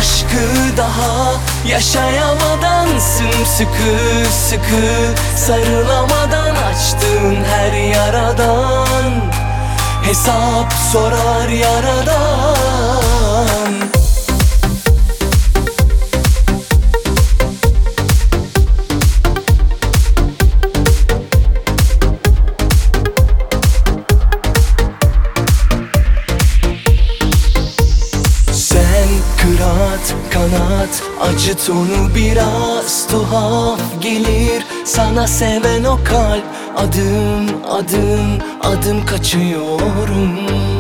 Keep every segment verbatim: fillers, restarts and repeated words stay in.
aşkı daha yaşayamadan, sımsıkı sıkı sarılamadan, açtığın her yaradan hesap sorar yaradan. Kırat kanat, acıt onu biraz, tuhaf gelir sana seven o kalp. Adım adım adım kaçıyorum.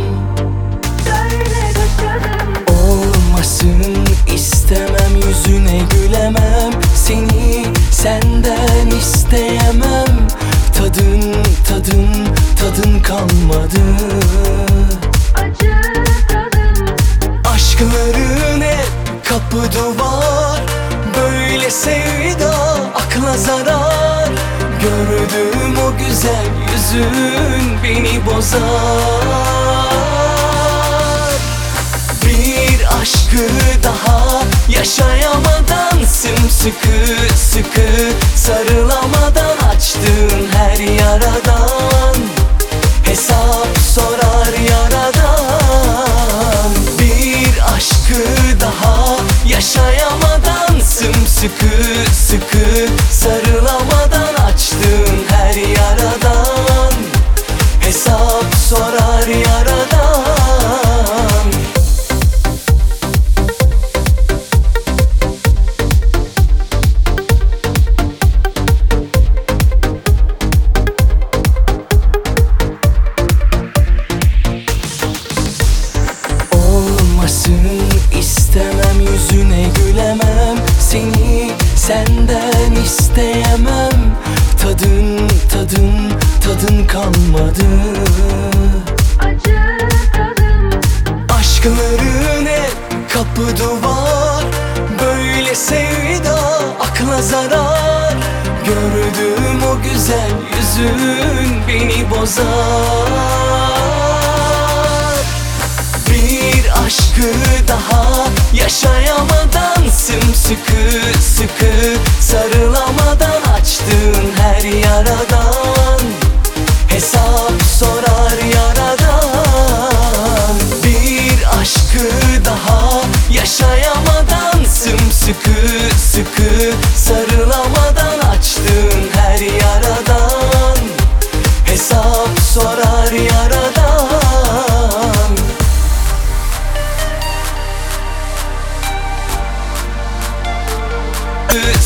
Söyle kaçalım. Olmasın istemem, yüzüne gülemem, seni senden isteyemem. Tadın tadın tadın kalmadı. Acı tadım. Aşkların hep kapı duvar, böyle sevda akla zarar. Gördüğüm o güzel yüzün beni bozar. Bir aşkı daha yaşayamadan, sımsıkı sıkı sarılamadan, açtığın her yaradan hesap sorar yaradan. Bir aşkı daha yaşayamadan, sımsıkı sıkı sarılamadan, açtığın her yaradan hesap sorar yaradan. İstemem, yüzüne gülemem, seni senden isteyemem. Tadın tadın tadın kalmadı. Acı tadım. Aşkların hep kapı duvar, böyle sevda akla zarar. Gördüğüm o güzel yüzün beni bozar. Bir aşkı daha yaşayamadan, sımsıkı sıkı sarılamadan, açtığın her yaradan hesap sorar yaradan. Bir aşkı daha yaşayamadan, sımsıkı sıkı sarılamadan,